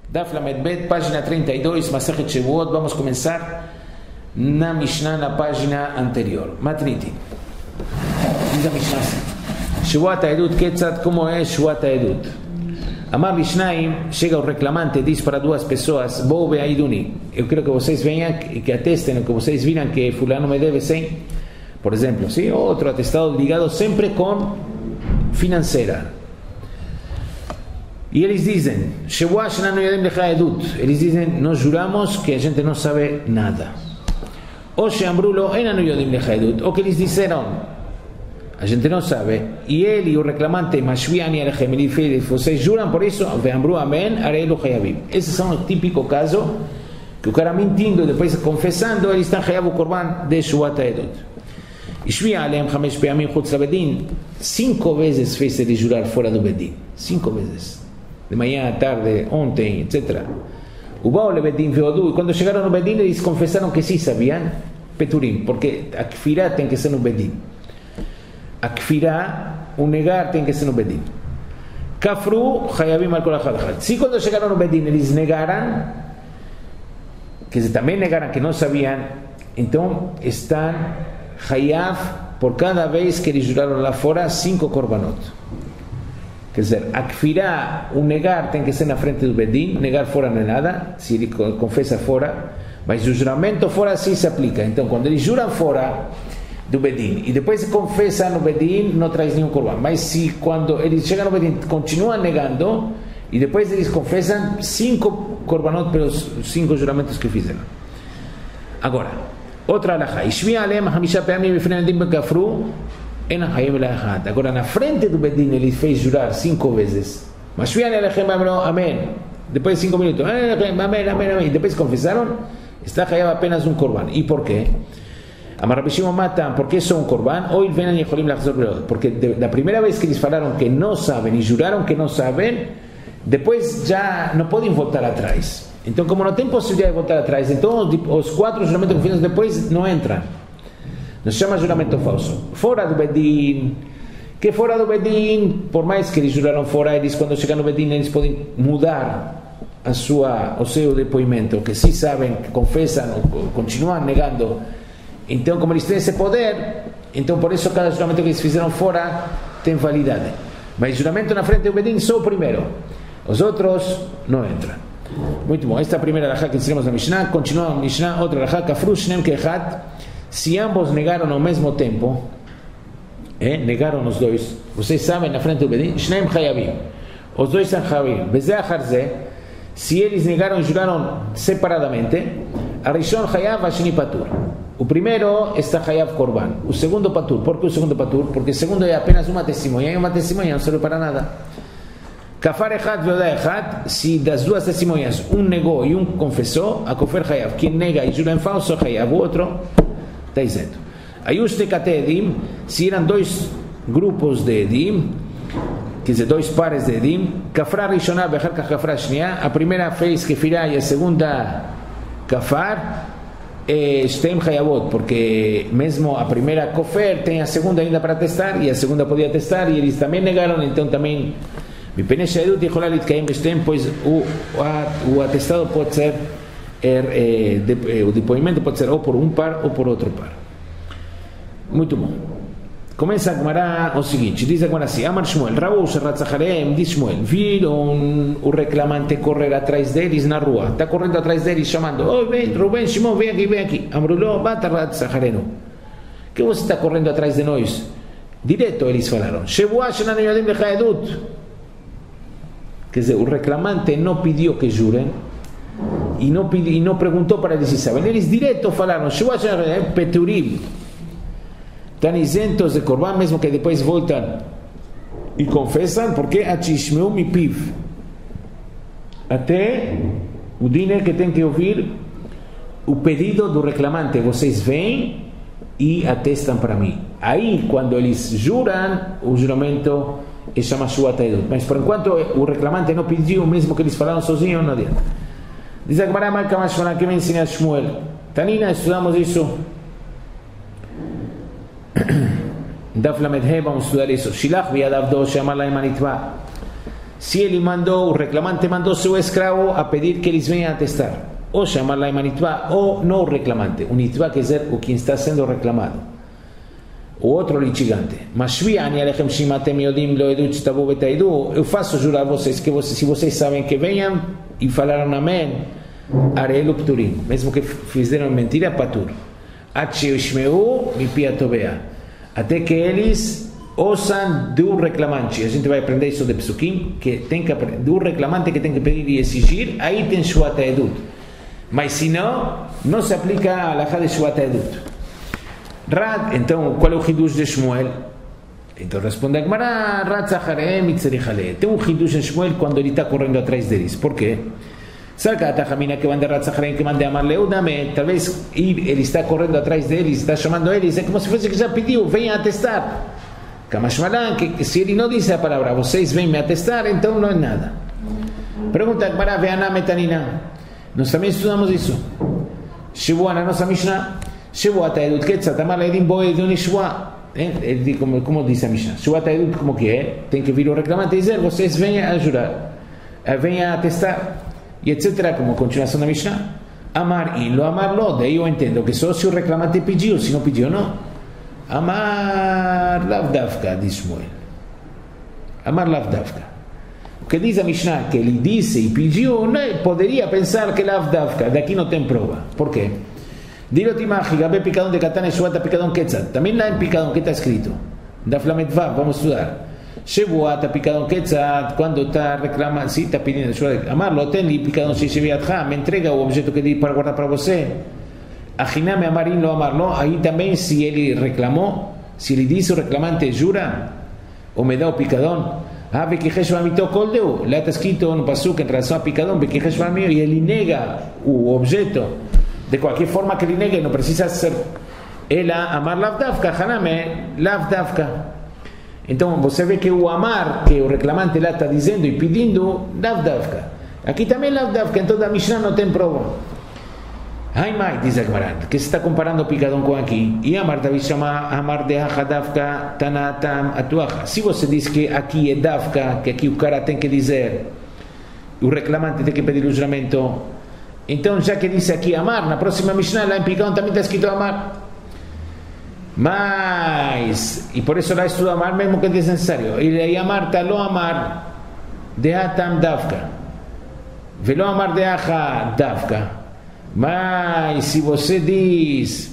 Daf Lamed Bet, página 32, Masechet Shavuot. Vamos começar na Mishnah, na página anterior. Matniti. Diz a Mishnah assim: Shavuot Haedut Ketzat, como é Shavuot Haedut? Amar Mishnayim, chega o reclamante, diz para duas pessoas: Bo be'aiduni, eu quero que vocês venham e que atestem, que vocês viram que fulano me deve 100, por exemplo, ¿sí? Outro atestado ligado sempre com financeira. E eles dizem: eles dizem, nós juramos que a gente não sabe nada. Ou ou que eles disseram, a gente não sabe. E ele, o reclamante, vocês juram por isso? Esses são o típico caso que o cara mentindo, depois confessando, ele está chayav o korban de Shavuot Haedut. 5 vezes fez ele jurar fora do Bedin. 5 vezes. De manhã, à tarde, ontem, etc. O Baal le Bedin veodu, e quando chegaram no Bedin, eles confessaram que sim sabiam, Peturim, porque a Kfirá tem que ser no Bedin. A Kfirá, o negar, tem que ser no Bedin. Kafru, Hayabim al Kol Achad. Se quando chegaram no Bedin, eles negaram, que também negaram que não sabiam, então estão Hayav, por cada vez que eles juraram lá fora, 5 korbanot. Quer dizer, a Kfirá, o negar tem que ser na frente do Bedin, negar fora não é nada, se ele confessa fora, mas o juramento fora sim se aplica. Então, quando eles juram fora do Bedin e depois se confessa no Bedin, não traz nenhum korban. Mas se quando eles chegam no Bedin, continuam negando e depois eles confessam, 5 korbanot pelos 5 juramentos que fizeram. Agora, outra alahá. Ishmi'a alem hamisha pe'amim bifnei adim bekafru. Agora, na frente do Bedin, ele fez jurar 5 vezes. Mas amém. Depois de 5 minutos, amém. Depois confessaram, está chayav apenas um korban. E por quê? Porque só um korban? Porque da primeira vez que eles falaram que não sabem e juraram que não sabem, depois já não podem voltar atrás. Então, como não tem possibilidade de voltar atrás, então os 4 juramentos que fizeram depois não entram. Nos chama juramento falso. Fora do Bedin, que fora do Bedin, por mais que eles juraram fora, eles quando chegam no Bedin, eles podem mudar o seu depoimento, que se sabem, que confessam, continuam negando. Então, como eles têm esse poder, então por isso cada juramento que eles fizeram fora tem validade. Mas juramento na frente do Bedin, só o primeiro. Os outros não entram. Muito bom. Esta é a primeira alahá que ensinamos na Mishnah. Continua a Mishnah, outra alahá, kafru shneim ke'echad. Se ambos negaram ao mesmo tempo, negaram os dois, vocês sabem, na frente do Bedin, Shneim Hayabim, os dois são Hayabim, Bezeh Acharze, se eles negaram e juraram separadamente, Arishon Hayav, Ashini Patur. O primeiro está Hayav Korban, o segundo Patur. Por que o segundo Patur? Porque o segundo é apenas uma testemunha, e uma testemunha não serve para nada. Kafar Echad Veodá Echad, se das duas testemunhas um negou e um confessou, a Kofer Hayav, quem nega e jura em falso Hayav, o outro está dizendo. Ayush tekate edim, se eram 2 grupos de edim, quer dizer, 2 pares de edim, kafra rishonah bechar kafra shniah, a primeira fez kefirá e a segunda kafar, shtem hayavot, porque mesmo a primeira kofer tem a segunda ainda para testar, e a segunda podia testar, e eles também negaram, então também mipnei she'edut yichola litkayem b'shtem, pois o atestado pode ser o depoimento pode ser ou por um par ou por outro par. Muito bom. Começa a Gemara o seguinte, diz a Gemara assim: Amar Shmuel, Rabu Sherratzacharem, diz Shmuel, viram o reclamante correr atrás deles na rua, está correndo atrás deles chamando: oh, vem, Rubén, Shimon, vem aqui. Amruló, bata Ratzacharenu, que você está correndo atrás de nós? Direto eles falaram: Shavuot shenanu yodim lecha edut. Quer dizer, o reclamante não pediu que jurem e não perguntou para eles se sabem. Eles direto falaram: Peturim, estão isentos de korban, mesmo que depois voltam e confessam, porque Achishmeu mipiv, até o dinheiro que tem que ouvir o pedido do reclamante. Vocês vêm e atestam para mim. Aí, quando eles juram, o juramento é chamado Shavuot Haedut. Mas por enquanto o reclamante não pediu, mesmo que eles falaram sozinhos, não adianta. Diz a Gemara Malka Mashvana, que me ensina Shmuel. Tanina, estudamos isso. Daf Lamed He, vamos estudar isso. Shilach v'yadav do she'amar lahem anitva. si él mandó, el reclamante mandó a su esclavo a pedir que les vengan a atestar, o llamarla a Imanitba, o no un reclamante, un Itba que es o quien está siendo reclamado, o otro litigante. Eu faço jurar a vocês que se vocês sabem que venham e falaram amém, arelo pturim, mesmo que fizeram mentira, patur. Até que eles ouçam do reclamante. A gente vai aprender isso de Psukim, que tem que do reclamante que tem que pedir e exigir, aí tem Shuat Edut. Mas se não, não se aplica a halakha de Shuat Edut. Rad, então, qual é o Hidush de Shmuel? Então responde a Gemara, Rad Zacharem Itzerichaleh. Tem um Hidush de Shmuel quando ele está correndo atrás deles. Por quê? Sabe que a Tajamina que manda Rad Zacharem, que manda Amar Leudame, talvez ele está correndo atrás deles, está chamando eles, é como se fosse que já pediu, venha atestar. Kamashmalan, que se ele não disse a palavra, vocês vêm me atestar, então não é nada. Pergunta a Gemara, Ve'ana Metanina. Nós também estudamos isso. Shivua na nossa Mishnah. Shivua ta'edut ketzat, amar le'edim boe de unishua. Como diz a Mishnah. Shivua ta'edut, como que é? Tem que vir o reclamante e dizer, vocês venham a jurar, venham a atestar, e etc. Como continuação da Mishnah. Amar in lo, amar lo. Daí eu entendo que só se o reclamante pediu, se não pediu, não. Amar lavdavka, diz Shmuel. Amar lavdavka. O que diz a Mishnah, que ele disse e pediu, poderia pensar que lavdavka, daqui não tem prova. Por quê? Dilo timachi, gabe picadón de katane, shuata picadón quetzat. Também lá em picadón que está escrito. Da flametvav, vamos estudar. Shevuata picadón quetzat, quando está reclamando, sim, está pedindo, amarlo, tem-lhe picadón shisheviatcha, me entrega o objeto que diz para guardar para você. Ajiname amarim lo amarlo, aí também se ele reclamou, se ele disse o reclamante jura, ou me dá o picadón, Bekihesh Bamito Koldeu, lá está escrito no pasuk em relação a picadón, Bekihesh Bamito, e ele nega o objeto, de qualquer forma que ele negue, não precisa ser ela amar lavdavka, haname lavdavka. Então você vê que o amar, que o reclamante lá está dizendo e pedindo, lavdavka. Aqui também lavdavka, então da Mishnah não tem prova. Ai mai, diz a Gemara, que se está comparando o picadão com aqui. E amar Davi chama amar de davka tanatam atuacha. Se você diz que aqui é davka, que aqui o cara tem que dizer, o reclamante tem que pedir o juramento, então já que disse aqui amar, na próxima Mishnah lá em picadão também está escrito amar. Mas, e por isso lá estuda amar mesmo que é desnecessário. E amar talo amar de atam davka. Velo amar de acha davka. Mas se você diz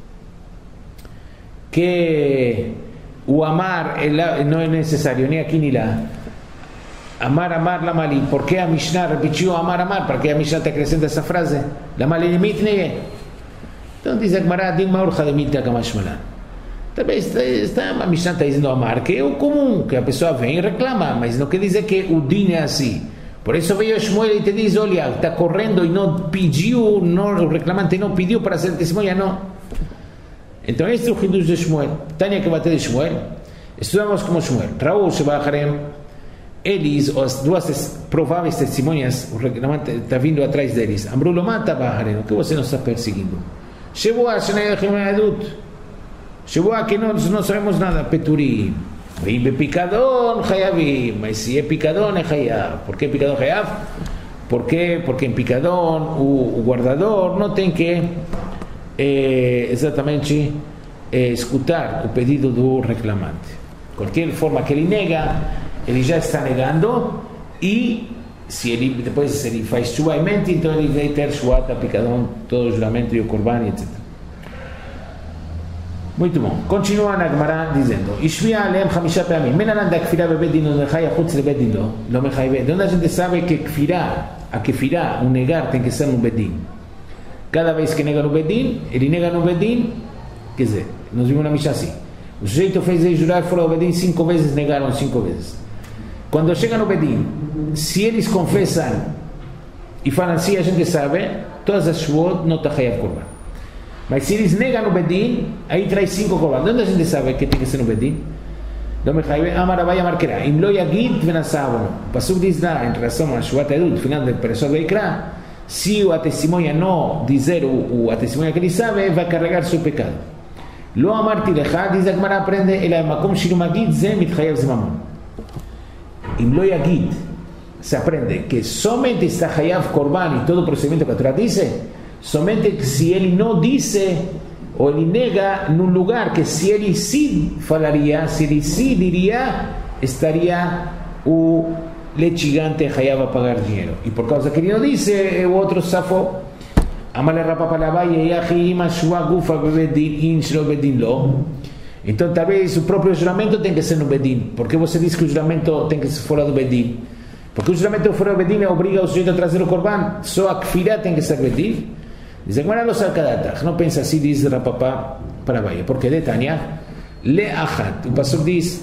que o amar não é necessário nem aqui nem lá, amar lama li, por que a Mishnah repetiu amar? Para que a Mishnah te acrescenta essa frase? Lama li mitne. Então diz a Gemara, Dilma urcha de mitne kamashmalan. Talvez a Mishnah está dizendo amar, que é o comum, que a pessoa vem e reclama, mas não quer dizer que o din é assim. Por isso veio Shmuel e te diz, olha, está correndo e não pediu, o reclamante não pediu para ser testemunha, não. Então este é o Hidush de Shmuel. Tânia que bater de Shmuel. Estudamos como Shmuel. Raul Shebacharem, eles, as duas prováveis testemunhas, o reclamante está vindo atrás deles. Amrulo mata Bacharem, o que você não está perseguindo? Sheboa, Shnei Adut. Sheboa, que nós não sabemos nada, Peturi. Vem picadón, hayavim, mas se é picadón é hayav. Por que picadón hayav? Por quê? Porque em picadón o guardador não tem que exatamente escutar o pedido do reclamante. Qualquer forma que ele nega, ele já está negando, e se ele depois ele faz chuva e mente, então ele vai ter chuata, picadón, todo o juramento e o korban, etc. Muito bom. Continua na Gemara dizendo: Ishvia alem chamisha peamim. Menanan da kfirá bebedin no nechaya chutz lebedin lo mechayve. De onde a gente sabe que a kfirá, o negar, tem que ser no bedin. Cada vez que nega no bedin, ele nega no bedin, quer dizer, nós vimos na Mishnah assim: o sujeito fez ele jurar fora do bedin 5 vezes, negaram 5 vezes. Quando chega no bedin, se eles confessam e falam assim, a gente sabe, todas as shuot não está chayav korban. Mas se eles negam no bedin, aí traz 5 korban. De onde a gente sabe que tem que ser no bedin? Não me chayve, amar abai amar kera. Im lo yagid venasavon. O pasuk diz lá, em relação a shuat edut, final da pessoa do ikra, se a testemunha não dizer a testemunha que ele sabe, vai carregar seu pecado. Lo amarti lecha, diz a Gemara, aprende, ela makom shilu magid ze mitchayev zemamon. Im lo yagid, se aprende que somente está Hayav Korban y todo procedimiento que la Torah dice, somente si él no dice o él nega en un lugar que si él sí falaría, si él sí diría, estaría le gigante Hayav a pagar dinero. Y por causa que él no dice, otro safo, Amale Rapa Palabaya, Yahi, Mashua, Gufa, Bebedin, Inshlo, Bedin, Lo. Então talvez o próprio juramento tem que ser no Bedin. Por que você diz que o juramento tem que ser fora do Bedin? Porque o juramento fora do Bedin obriga o sujeito a trazer o Korban. Só a Kfirá tem que ser Bedin. Diz agora não sabe cada data. Não pensa assim, diz Rapapá para a Bahia. Porque de Tânia, Le'achat. O pastor diz: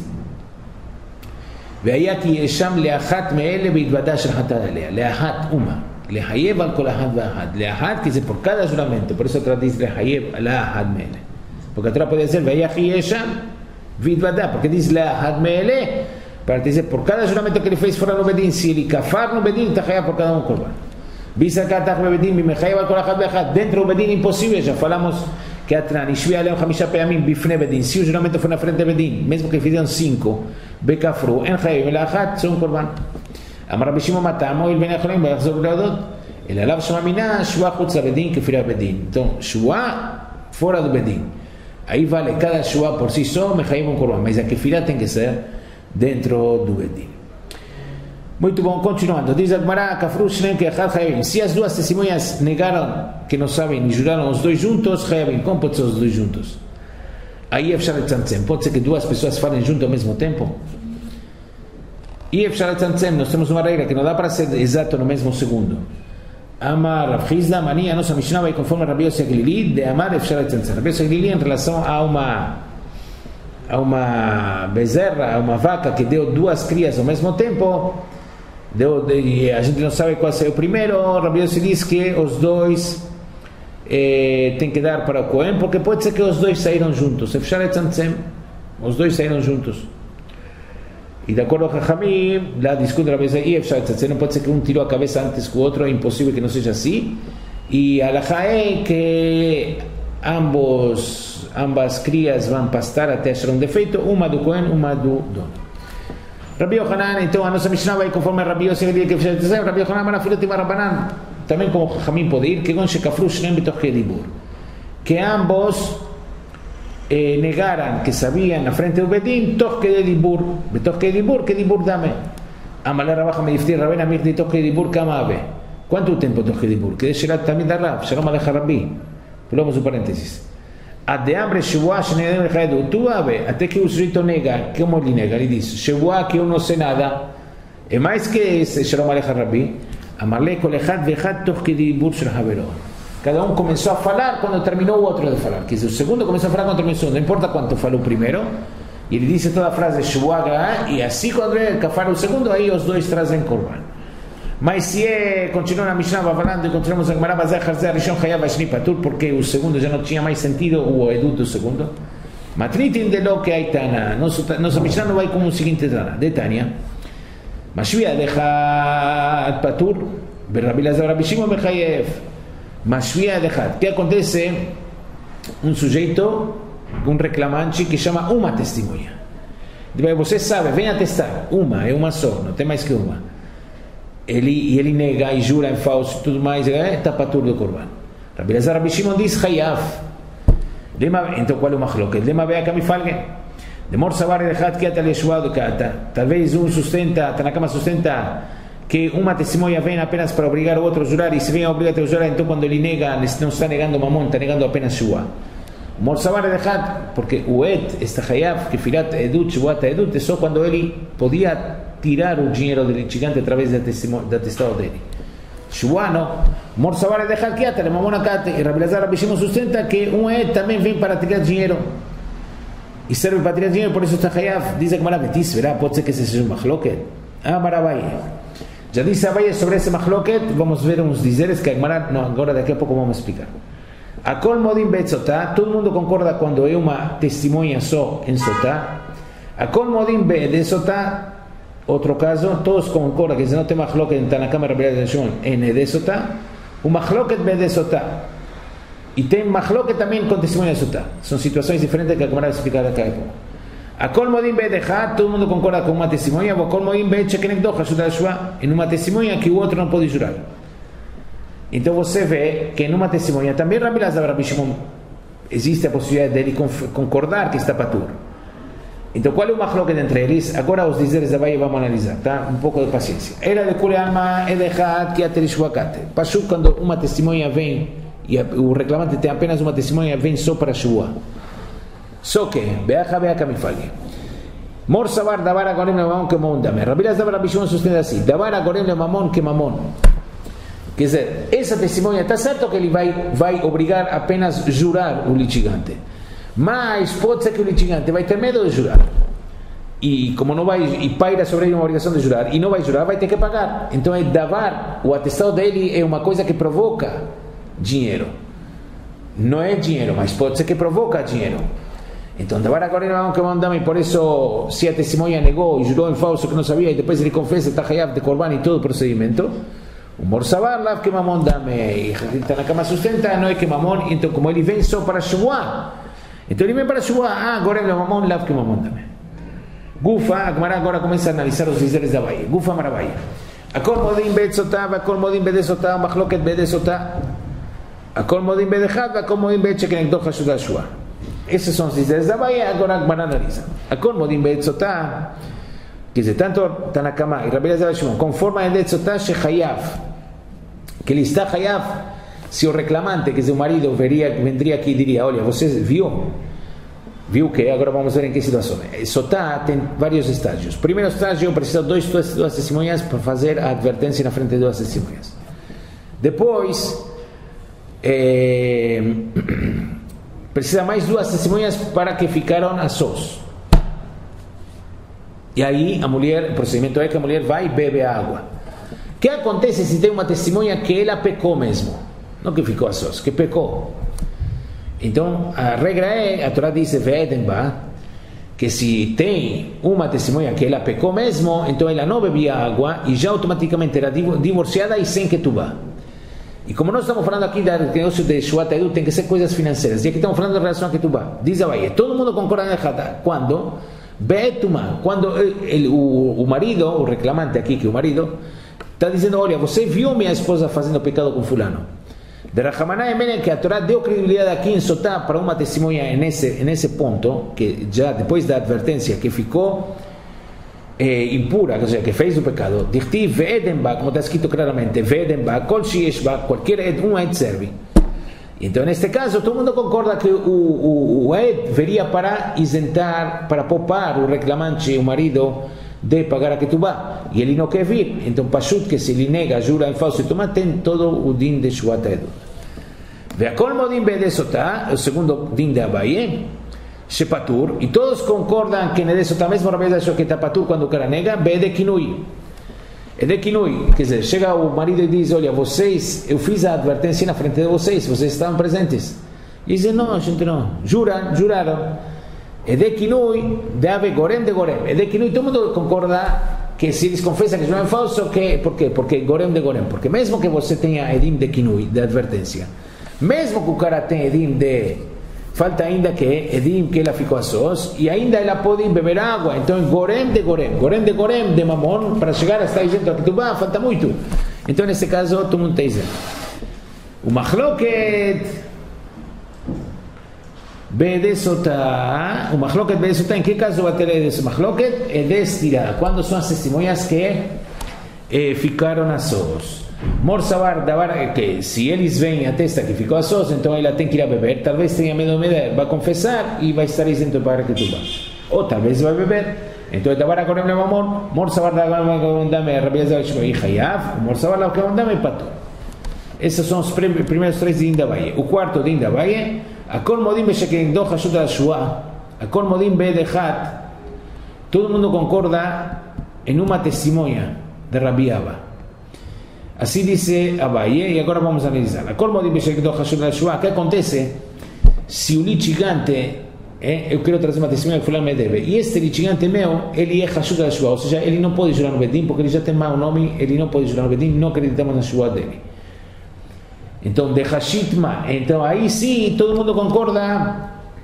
והיה כי ישם לאחת מאלה בהתוודה של חטאת עליה. לאחת אומה. לחייב על כל אחד ואחד. לאחת כי זה por cada juramento. Por eso diz לחייב על האחד מאלה. Porque a Torah puede decir, vaya Yesham, vidvada, porque dice la hadmele, para decir, por cada juramento que le fez fuera no bedín, si el kafar no bedín, está por cada un korban. Visa katach bedín, mi mejaiba con la hadbehat, dentro del bedín imposible, ya falamos que atran, y shvia leon hamisha peamim, bifne bedín, si un juramento fue en la frente de bedín, mesmo que fidieron 5, bekafru, en jaib, la had, son korban. Amar bishimo matamo, el ben acholim, bachzor bradot, el alab shomamina, shua chutz bedín, que fira bedín. Entonces, shua, fora do bedín. Aí vale cada shua por si só, mechaim um korban, mas a kefirá tem que ser dentro do bedin. Muito bom, continuando. Diz a Gemara, Kafru Shneim Keachad Chayavim. Se as duas testemunhas negaram que não sabem e juraram os dois juntos, Chayavim. Como pode ser os dois juntos? Aí Efshar Etzantzem. Pode ser que duas pessoas falem junto ao mesmo tempo? E Efshar Etzantzem, nós temos uma regra que não dá para ser exato no mesmo segundo. Amar Rav Hizda, Mani, a nossa Mishnah vai conforme Rabi Yossi Aglili, de Amar Efshar Etzantzem. Rabi Yossi Aglili em relação a uma bezerra, a uma vaca que deu duas crias ao mesmo tempo, a gente não sabe qual é o primeiro. Rabi Yossi diz que os dois tem que dar para o Cohen, porque pode ser que os dois saíram juntos. Efshar Etzantzem, os dois saíram juntos. E de acordo com Chachamim, lá discute Rabi Yossi, não pode ser que um tirou a cabeça antes que o outro, é impossível que não seja assim. E a halajá é que ambas crias vão pastar até achar um defeito, uma do Cohen, uma do dono. Rabi Yohanan, então a nossa Mishnah vai conforme Rabi Yossi, Rabi Yohanan, Manafilot e Marabanan, também como Chachamim pode ir, que gonche kafru shneim betoch kedibur, que ambos negaran que sabían na frente do Bedin, toch que dibur, betoch que dibur dame. Amalé Rabaja me diftir, Rabena Mirti, toch que dibur, kama ave. ¿Cuánto tempo toch que dibur? Que será también da Rab, Shalom Aleja Rabbi. Pulamos un paréntesis. A de hambre, Shevua, Shenedem el Haedu, tu ave, até que o sujeito nega, como ele nega? Ele diz, Shevua, que eu não sei nada, é mais que Shalom Aleja Rabbi, Amalé, Kolechad, Vechad, toch que dibur, Shel Havero. Cada um começou a falar quando terminou o outro de falar. Quer dizer, o segundo começou a falar quando terminou o segundo. Não importa quanto falou o primeiro. E ele disse toda a frase Shuaga, e assim quando ele fala o segundo, aí os dois trazem korban. Mas se continua na Mishnah falando e continuamos a Gemara Bazar Harzeh Rishon Chayav Ashni Patur, porque o segundo já não tinha mais sentido, o edut do segundo. Matnitin de lo que hay Tana. Nossa Mishnah não vai como o seguinte Tana. De Tânia. Mashvia deja Patur, Rabbi Lazar Rabbi Shimon Bechayev. Mashvia dejad. ¿Qué acontece? Un sujeito, um reclamante que chama uma testemunha. Você sabe, vem atestar. Uma, é uma só, não tem mais que uma. Ele nega e jura em falso e tudo mais, está patur do korban. Rabbi Lazar Rabbi Shimon diz Hayav. Então qual é o machloket? Lema vea que me falgue. Demor sabar dejad que ata leshua do kata. Talvez um sustenta, Tanakama sustenta que uma testemunha vem apenas para obrigar o outro a jurar, e se vem a obrigar a jurar, então quando ele nega, não está negando mamon, está negando apenas shua. Morsavar é deixado, porque o et, este hayav, que firat edut, shuat edut, é só quando ele podia tirar o dinheiro do litigante através da atestado dele. Shua não. Morsavar é deixado que atale, mamon akate, e Rabbi Lazar Rabbi Shimon sustenta que um et também vem para tirar dinheiro. E serve para tirar dinheiro, por isso está hayav. Diz a Gemara Betis, verá, pode ser que esse seja um machloket. Marabai. Já disse Abaye sobre esse machloket, vamos ver uns dizeres que agora daqui a pouco vamos explicar. A kol modim betzotá, todo mundo concorda quando é uma testemunha só em sotá. A kol modim bedesotá, outro caso, todos concordam que se não tem machloket em Tanakama Rabbi Shimon em edesotá, o machloket bedesotá. E tem machloket também com testemunha sotá. São situações diferentes que a Gemara vai explicar daqui a pouco. Akol modim bedehat, todo mundo concorda com uma testemunha, Akol modim bechekenekdo, em uma testemunha que o outro não pode jurar. Então você vê que numa testemunha também Rabi Elazar e Rabi Shimon existe a possibilidade dele concordar que está patur. Então qual é o machloket entre eles? Agora os dizeres da Abaye vamos analisar, tá? Um pouco de paciência. Era de kule alma edechat que aterishwakate. Pashu quando uma testemunha vem e o reclamante tem apenas uma testemunha, vem só para shua. Só que beacha me fale. Mor sabar davar agorem le mamon que mamon dame. Rabi Elazar e Rabi Shimon sustenta assim: davar agorem le mamon que mamon. Quer dizer, essa testemunha está certo que ele vai obrigar apenas jurar o litigante. Mas pode ser que o litigante vai ter medo de jurar. E como não vai, e paira sobre ele uma obrigação de jurar, e não vai jurar, vai ter que pagar. Então é davar, o atestado dele é uma coisa que provoca dinheiro. Não é dinheiro, mas pode ser que provoca dinheiro. Então davar agora não que mandam, e por isso se a testemunha negou e jurou em falso que não sabia, e depois ele confessa, está hayab de korban e todo o procedimento, o morsavar lav que mamon dame, e na cama sustenta, não é que mamon, então como ele vem só para Shavuot, então ele vem para Shavuot, agora ele é mamon lav que mamon dame. Gufa, a Gemara agora começa a analisar os dizeres da Abaye. Gufa Marabaye. Akol modim be'etzotav, akol modim be'desotav, machloket be'desotav, akol modim be'dechad, akol modim be'chekenekdo chashud al-shua. Esses são os dizeres da Abaye, agora a Gemara analisa. Akol modim be'etzotav, quer dizer, tanto Tanakama e Rabi Elazar e Shimon conformam a be'etzotav shechayav, que ele está chayav, se o reclamante, quer dizer, o marido vendria aqui e diria, olha, você viu que agora vamos ver em que situação. Sotá tem vários estágios. Primeiro estágio, precisa duas testemunhas para fazer a advertência na frente de duas testemunhas. Depois, precisa mais duas testemunhas para que ficaram a sós. E aí a mulher, o procedimento é que a mulher vai e bebe a água. O que acontece se tem uma testemunha que ela pecou mesmo? Não que ficou a sós, que pecou. Então a regra é, a Torá diz que se tem uma testemunha que ela pecou mesmo, então ela não bebia água e já automaticamente era divorciada e sem ketubá. E como nós estamos falando aqui do negócio de Shuat Edu, tem que ser coisas financeiras, e aqui estamos falando de relação a ketubá. Diz a Abaye, todo mundo concorda na Hadá. Quando Betuma, quando o marido, o reclamante aqui, que é o marido, está dizendo, olha, você viu minha esposa fazendo pecado com fulano. De Rahamanai Menen, que a Torá deu credibilidade aqui em Sotá para uma testemunha nesse ponto, que já depois da advertência que ficou impura, ou seja, que fez o pecado, Dichti Ve'edenba, como está escrito claramente, Ve'edenba, Kol Shieshba, qualquer Ed serve. Então, neste caso, todo mundo concorda que o Ed veria para isentar, para poupar o reclamante, o marido, de pagar a ketubá, e ele não quer vir. Então Pashut, que se ele nega, jura em falso e toma, tem todo o din de Shuat Edu. Ve'akol modim be'desotá, o segundo din de Abaye, shepatur, e todos concordam que nedesotá, mesmo Rabi Elazar que está patur quando o cara nega, be'dekinui. Edekinui, quer dizer, chega o marido e diz, olha, vocês, eu fiz a advertência na frente de vocês estavam presentes. E dizem, não, a gente não, juraram. Edekinui, de ave gorem de gorem. Edekinui, todo mundo concorda que se eles confessam que não é falso, por quê? Porque gorem de gorem. Porque mesmo que você tenha edim de kinui, de advertência, mesmo que o cara tenha edim de, falta ainda que edim que ela ficou a sós, e ainda ela pode beber água. Então gorem de gorem de mamon, para chegar a estar dizendo que tu falta muito. Então nesse caso, todo mundo está dizendo. O machloket Bedesotá, o machloket bedesotá, em que caso vai ter esse machloket? É destirada, quando são as testemunhas que ficaram a sós. Morsavar, davar, que se eles veem a testa que ficou a sós, então ela tem que ir a beber, talvez tenha medo de beber, vai confessar e vai estar isento para que tu vá. Ou talvez vai beber, então davar agora me mamon, morsavar davar me Rabi Elazar e Hayav, morsavar la que mandame pato. Esses são os primeiros três din da Abaye. O quarto din da Abaye, Akol modim be'chekenekdo chashud al-shua, akol modim be'dechat, todo mundo concorda em uma testemunha de Rabi Abba. Assim disse Abaye, e agora vamos analisar. Akol modim be'chekenekdo chashud al-shua, o que acontece se o litigante, eu quero trazer uma testemunha que fulano me deve, e este litigante meu, ele é chashud al-shua, ou seja, ele não pode jurar no Bedim, porque ele já tem mau nome, ele não pode jurar no Bedim, não acreditamos na shua dele. Então, de Hashitma, então aí sim todo mundo concorda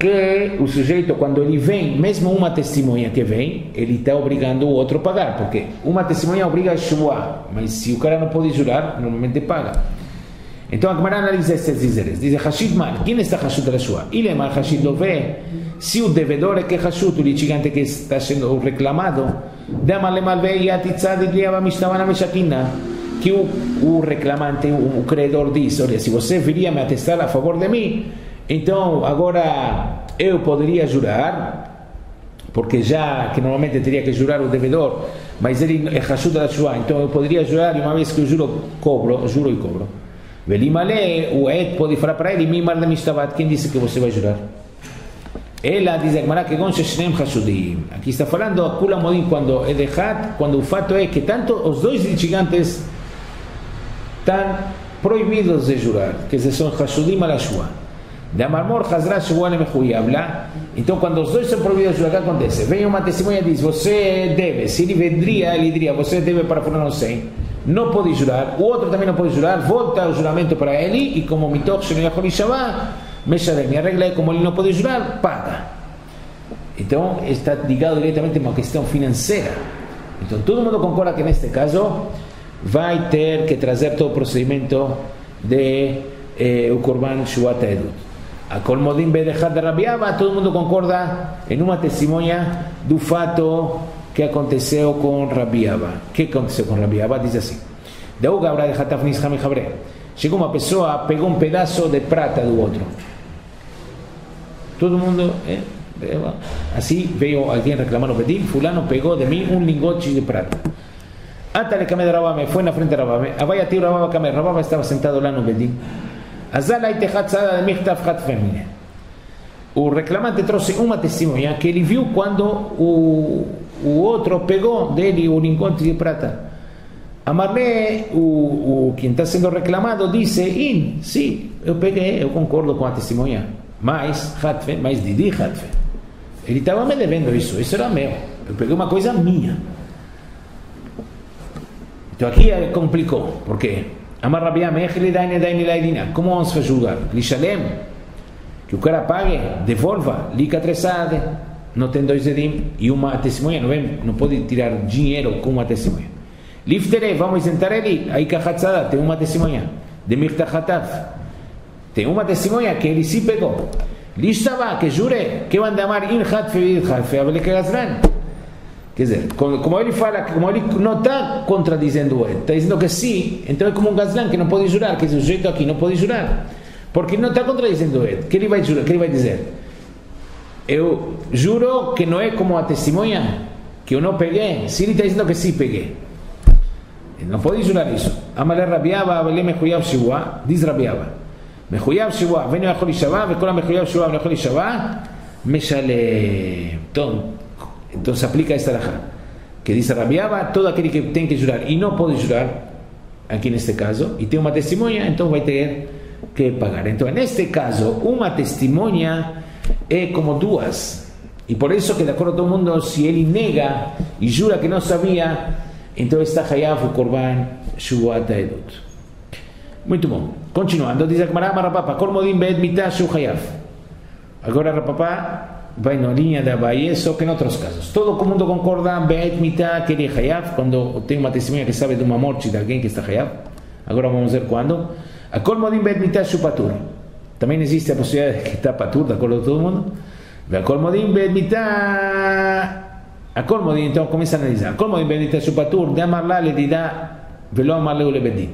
que o sujeito, quando ele vem, mesmo uma testemunha que vem, ele está obrigando o outro a pagar, porque uma testemunha obriga a Shuvah, mas se o cara não pode jurar, normalmente paga. Então a Gemara analisa estes dizeres. Diz Hashid Mal, quem está Hashud da Shuvah? Ele é mal Hashid lo vê, se o devedor é que é Hashud, o litigante que está sendo reclamado, dá mal vê e a titzad e liava mishtavana meshakina, que o reclamante, o credor diz, olha, se você viria me atestar a favor de mim, então agora eu poderia jurar, porque já que normalmente teria que jurar o devedor, mas ele é Hashud da Shuvah, então eu poderia jurar, e uma vez que eu juro e cobro. Velimale, o Et pode falar para ele, Mimar de Mishtavat, quem disse que você vai jurar? Ela diz a Gemara que Gonsheshnem Hashudim. Aqui está falando a Kula Modim quando é de Had, quando o fato é que tanto os dois litigantes estão proibidos de jurar, que são Hashudim ala Shua. De Amarmor Hazra Shua le Mechuyabla. Então, quando os dois são proibidos de jurar, o que acontece? Vem uma testemunha e diz: você deve, se ele vendria, ele diria: você deve para fulano 100. Não pode jurar, o outro também não pode jurar, volta o juramento para ele, e como Mitoch Shelo Yachol Yishavah, Meshalem, a regra é como ele não pode jurar, paga. Então está ligado diretamente a uma questão financeira. Então todo mundo concorda que neste caso vai ter que trazer todo o procedimento de o Korban Shuvat Edut. A Kolmodim Bedechad de Rabbi Abba, todo mundo concorda em uma testemunha do fato que aconteceu com Rabbi Abba. O que aconteceu com Rabbi Abba? Diz assim: chegou uma pessoa, pegou um pedaço de prata do outro. Todo mundo, assim veio alguém reclamar no Bedin, fulano pegou de mim um lingote de prata. Atale Kamed Rabame, foi na frente de Rabame. Avaya tio Rababa Kamed, Rababa estava sentado lá no Bedin. Azala e Techatzada de Michtav Hatfemine. O reclamante trouxe uma testemunha que ele viu quando o outro pegou dele o lingote de prata. Amarle, quem está sendo reclamado, disse: sim, eu peguei, eu concordo com a testemunha, mas Didi Hatfe, ele estava me devendo isso era meu, eu peguei uma coisa minha. Então aqui complicou, porque Amar Rabbi Amechli Daini Laidina, como vamos julgar? Lishalem, que o cara pague, devolva, lica tressade, não tem dois edim, e uma testemunha não pode tirar dinheiro com uma testemunha. Liftere, vamos sentar ele, aí Kachatzada, tem uma testemunha, de Mirtachatav, tem uma testemunha que ele se pegou. Lishtava, que jure, que van de amar in Hatfe vid Hatfe, avele que Gazran. Quer dizer, como ele fala, como ele não está contradizendo ele, está dizendo que sim, então é como um Gazlan que não pode jurar, que esse sujeito aqui não pode jurar, porque não está contradizendo ele. Que ele vai jurar, que ele vai dizer? Eu juro que não é como a testemunha, que eu não peguei, se ele está dizendo que sim peguei. Ele não pode jurar isso. Amalé Rabiaba, Amalé Mechuyav Shivua, diz Rabiaba, Mechuyav Shivua, vem Yachol Yishavah, Vekola Mechuyav Shivua, Yachol Yishavah, Meshale. Então se aplica esta alajá, que diz Rabiaba, todo aquele que tem que jurar e não pode jurar, aqui neste caso, e tem uma testemunha, então vai ter que pagar. Então, neste caso, uma testemunha é como duas, e por isso que de acordo com todo mundo, se ele nega e jura que não sabia, então está hayav o korban shuvat edut. Muito bom. Continuando, diz a Gemara, Rapapa, kol modim be'ed mitah shu hayav. Agora Rapapa vai na linha da Abaye, só que em outros casos. Todo mundo concorda, be'ed mitah, que ele é hayav, quando tem uma testemunha que sabe de uma morte de alguém que está hayav. Agora vamos ver quando. A kol modim be'ed mitah shu patur. Também existe a possibilidade de que está patur, de acordo com todo mundo. A kol modim be'ed mitah. A kol modim, então começa a analisar. A kol modim be'ed mitah shu patur, de amarla le dirá, velo amarle le bedin.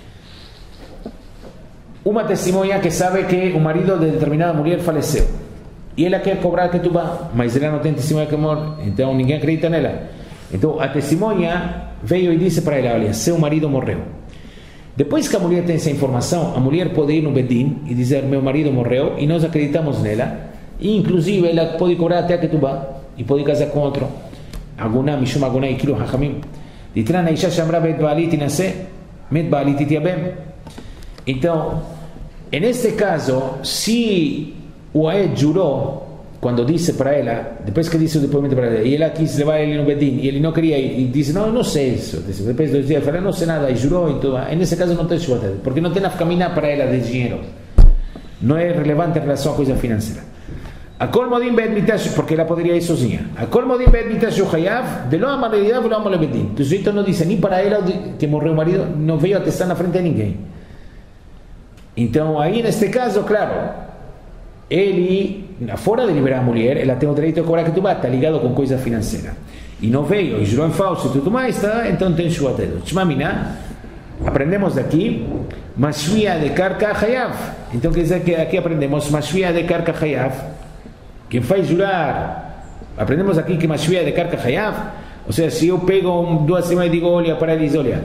Uma testemunha que sabe que o marido de determinada mulher faleceu e ela quer cobrar que tu vá, mas ela não tem testemunha que morre, então ninguém acredita nela. Então a testemunha veio e disse para ela: olha, seu marido morreu. Depois que a mulher tem essa informação, a mulher pode ir no Bedin e dizer: meu marido morreu, e nós acreditamos nela, e inclusive ela pode cobrar até que tu vá e pode casar com outro. Aguna mishum aguna ikilu hachamim ditran aisha shamra bet baalit inase met baalit itiabem. Então, neste caso, se o Aed jurou, quando disse para ela, depois que disse o depoimento para ela, e ela quis levar ele no Bedin, e ele não queria ir, e disse: não, eu não sei isso. Depois de 2 dias, falou: não sei nada, e jurou, então, nesse caso não tem Shuvat, porque não tem nafkamina para ela de dinheiro. Não é relevante em relação à coisa financeira. A colmodim bet mitash, porque ela poderia ir sozinha. A colmodim bet mitash hayav, de lo amalidad lo amo lebedim. Então o sujeito não disse nem para ela que morreu o marido, não veio atestar na frente de ninguém. Então aí neste caso, claro, ele, fora de liberar a mulher, ela tem o direito de cobrar que tu vá, está ligado com coisa financeira. E não veio, e jurou em falso e tudo mais, tá? Então tem shuatedo. Shmamina, aprendemos daqui, mashvia de karka hayav. Então quer dizer que aqui aprendemos mashvia de karka hayav. Quem faz jurar, aprendemos aqui que mashvia de karka hayav. Ou seja, se eu pego 2 semanas e digo, olha, para eles, olha,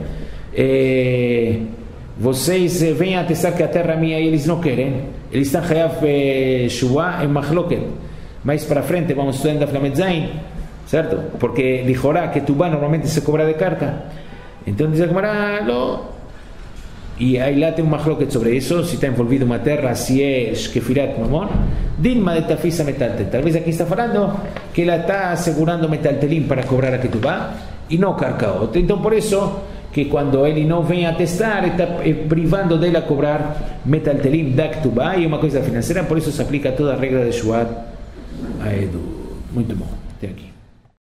vocês vêm atestar que a terra é minha e eles não querem, eles estão hayav shuvah em machloket. Mais para frente, vamos estudando da Flametzain, certo? Porque lijorá que tubá normalmente se cobra de carga. Então diz a Gemara, e aí lá tem um machloket sobre isso, se está envolvido uma terra, se é shkefirat mamon, dilma de tafisa metaltel. Talvez aqui está falando que ela está segurando metaltelim para cobrar a ketubá e não carcaot. Então por isso que quando ele não vem atestar, está privando dele a cobrar metaltelim da ketubá, e uma coisa financeira, por isso se aplica toda a regra de Shuat a Edu. Muito bom, até aqui.